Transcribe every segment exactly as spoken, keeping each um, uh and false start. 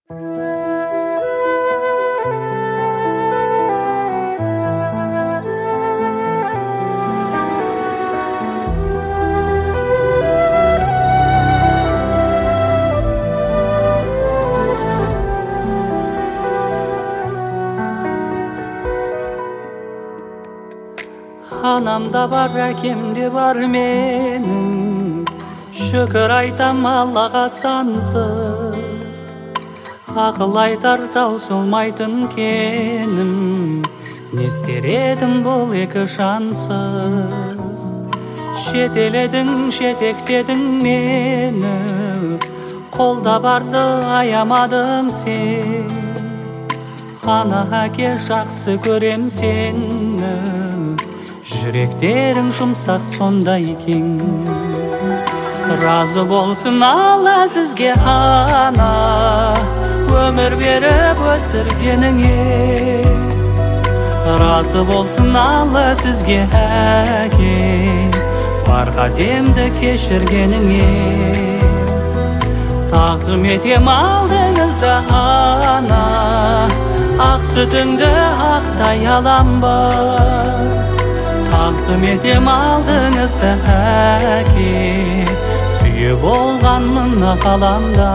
Анамда бар, әкемде бар менің, шүкір айтам Аллаға сансыз. Ақыл айтар таусылмайтын кенім, не істер едім бұл екі жансыз. Жетеледің, жетектедің мені, қолда барды аямадым сен. Ана әке жақсы көрем сені, жүректерің жұмсақ сондай екен. Разы болсын Алла сізге ана, өмір беріп өсіргеніңе. Разы болсын Алла сізге әке, бар қатемді кешіргеніңе. Тағзым етем алдыңызда ана, ақ сүтімді ақтай алам ба. Тағзым етем алдыңызда әке, сүйіп болғанмын ғаламда,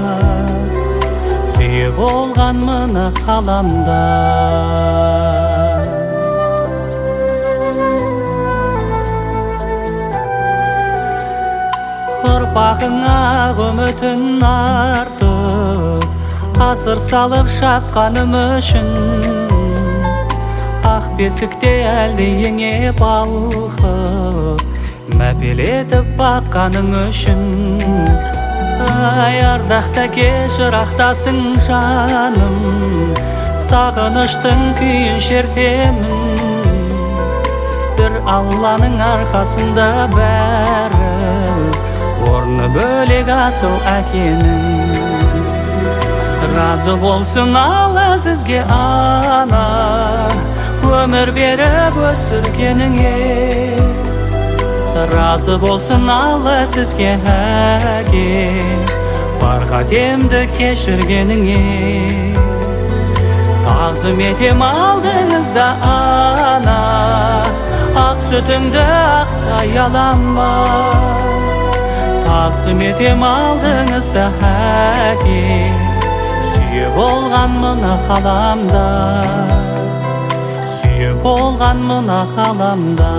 сүйіп болғанмын ғаламда. Ұрпағыңа үмітін артып, асыр салып шапқаным үшін, ақ бесікте әлде еңе балқып, мәпелетіп баққаның үшін. Ай ардақта кешірақтасың жаным, сағыныштың күйін шертемін. Бір Алланың арқасында бәрі, орны бөлек асыл әкенің. Разы болсын Алла сізге ана, өмір беріп өсіргеніңе. Разы болсын Алла сізге әке, бар қатемді кешіргеніңе. Тағзым етем алдыңызда ана, ақ сүтімді ақтай алам ба. Тағзым етем алдыңызда әке, сүйіп болғанмын ғаламда, сүйіп болғанмын ғаламда.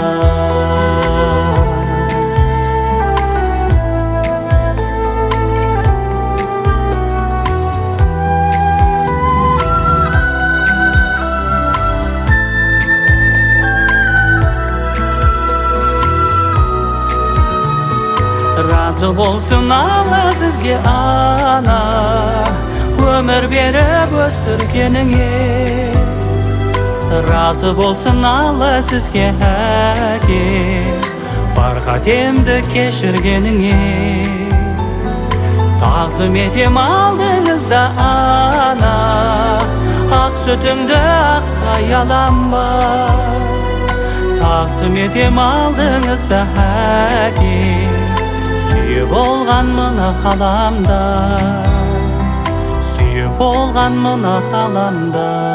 Разы болсын Алла сізге ана, өмір беріп өсіргеніңе. Разы болсын Алла сізге әке, бар қатемді кешіргеніңе. Тағзым етем алдыңызда ана, ақ сүтімді ақтай алам ба. Тағзым етем алдыңызда әке, сүйіп болғанмын ғаламда, сүйіп болғанмын ғаламда.